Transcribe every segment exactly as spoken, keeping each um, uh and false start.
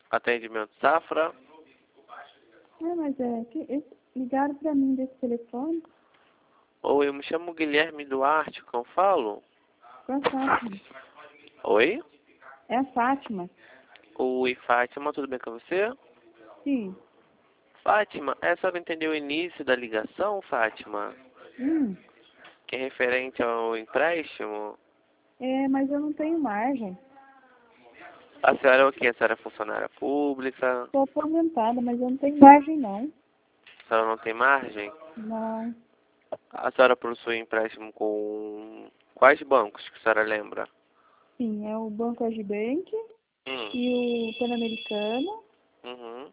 Atendimento Safra. É, mas é que eles ligaram pra mim desse telefone Oi, eu me chamo Guilherme Duarte, como falo? com a Fátima. Oi? É a Fátima. Oi, Fátima, tudo bem com você? Sim. Fátima, é só entender o início da ligação, Fátima? Hum. Que é referente ao empréstimo? É, mas eu não tenho margem. A senhora é o quê? A senhora é funcionária pública? Estou aposentada, mas eu não tenho margem não. A senhora não tem margem? Não. A senhora possui empréstimo com quais bancos que a senhora lembra? Sim, é o Banco Agibank Hum. e o Pan-Americano. Uhum.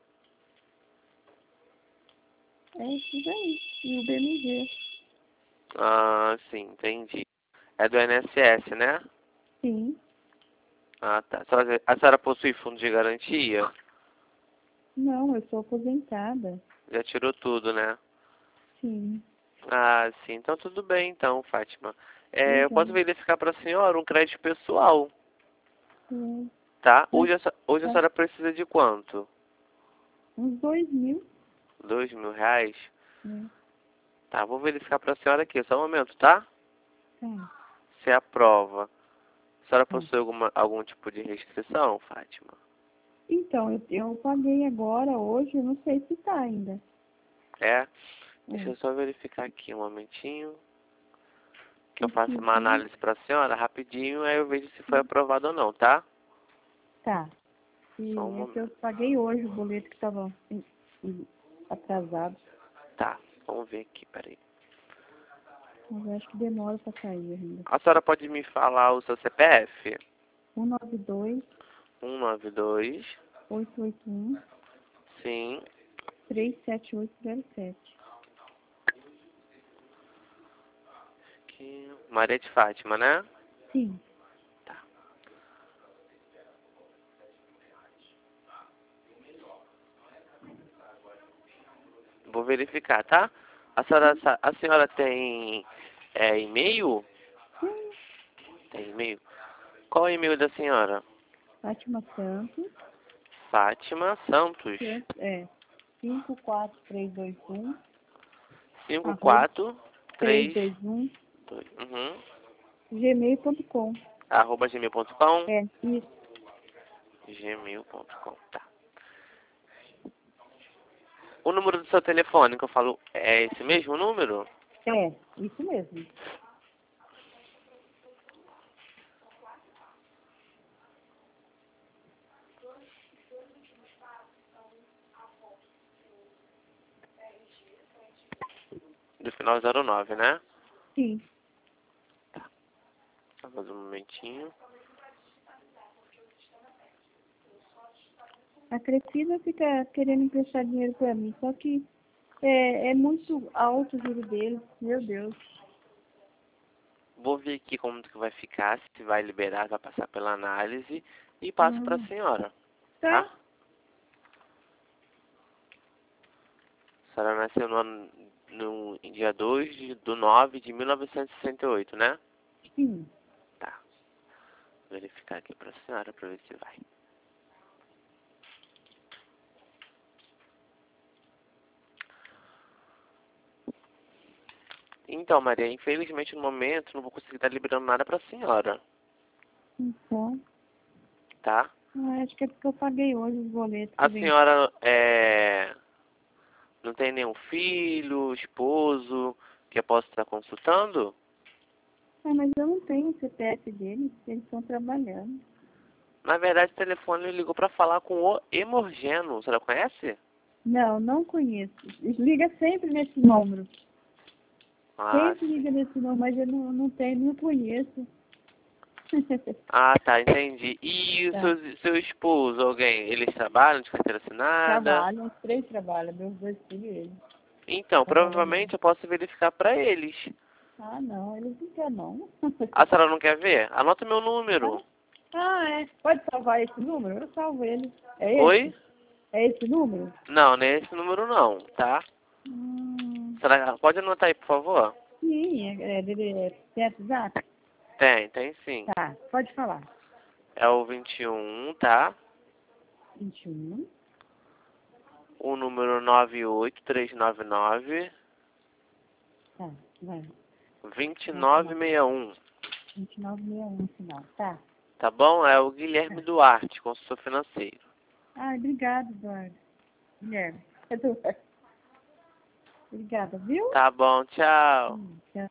É isso aí. E o B M G. Ah, sim, entendi. É do I N S S, né? Sim. Ah, tá. A senhora, a senhora possui fundo de garantia? Não, eu sou aposentada. Já tirou tudo, né? Sim. Ah, sim. Então tudo bem, então, Fátima. É, eu posso Legal. verificar para a senhora um crédito pessoal, É, tá? mas Hoje a, se- hoje a tá. senhora precisa de quanto? Uns dois mil. Dois mil reais? É. Tá, vou verificar para a senhora aqui. Só um momento, tá? Tá. Se aprova. A senhora Tá. possui alguma, algum tipo de restrição, Fátima? Então, eu, eu paguei agora, hoje, eu não sei se tá ainda. É? Deixa É. eu só verificar aqui um momentinho. Que eu Acho que faço uma sim. análise para a senhora rapidinho, aí eu vejo se foi aprovado ou não, tá? Tá. Só um E é que eu momento. paguei hoje o boleto que estava atrasado. Tá, vamos ver aqui, peraí. Mas eu acho que demora para cair ainda. A senhora pode me falar o seu C P F? um nove dois, um nove dois, oito oito um, sim, três sete oito zero sete. aqui, Maria de Fátima, né? Sim. Tá. Vou verificar, tá? A senhora, sa- a senhora tem é, e-mail? Sim. Tem e-mail? Qual é o e-mail da senhora? Fátima Santos. Fátima Santos, É. cinco quatro três dois um, cinco arroba quatro três três dois um, dois, uhum, gmail ponto com. arroba gmail ponto com? É, isso. gmail ponto com, tá. O número do seu telefone que eu falo é esse mesmo número? É, isso mesmo. Do final zero nove, né? Sim. Só mais um momentinho. A Crescida fica querendo emprestar dinheiro para mim, só que é, é muito alto o juro dele. Meu Deus. Vou ver aqui como que vai ficar, se vai liberar, vai passar pela análise e passo para a Hum. senhora, tá? Tá? A senhora nasceu no, ano- no em dia dois de, do nove de mil novecentos e sessenta e oito, né? Sim. Tá. Vou verificar aqui para a senhora para ver se vai. Então, Maria, infelizmente no momento não vou conseguir estar liberando nada para a senhora, Então, tá? eu acho que é porque eu paguei hoje os boletos que A vem. senhora é, não tem nenhum filho, esposo que eu possa estar consultando? Ah, mas eu não tenho o C P F deles, eles estão trabalhando. Na verdade, o telefone ligou para falar com o Hemorgeno. Você já conhece? Não, não conheço. Liga sempre nesse número. Ah, Sempre liga sim. nesse número, mas eu não, não tenho, não conheço. Ah, tá, entendi. E o Tá. seu, seu esposo, alguém, eles trabalham de carteira assinada? Trabalham, os três trabalham, meus dois filhos e ele. Então, Trabalham bem. provavelmente eu posso verificar para eles. Ah, não, eles não querem não. A senhora não quer ver? Anota meu Ah, número. ah, é. Pode salvar esse número? Eu salvo ele. É esse? Oi? É esse número? Não, não é esse número não, tá? Hum, Será, pode anotar aí, por favor? sim, é, é, dele é, tem WhatsApp? Tem, tem sim. Tá, pode falar. É o vinte e um, tá? vinte e um. O número nove oito três nove nove. Tá, vai. vinte e nove sessenta e um. vinte e nove sessenta e um no final. Tá. Tá bom? É o Guilherme Duarte, consultor financeiro. Ah, obrigado, Eduardo. Guilherme. Eduardo. Obrigada, viu? Tá bom, tchau. Hum, tchau.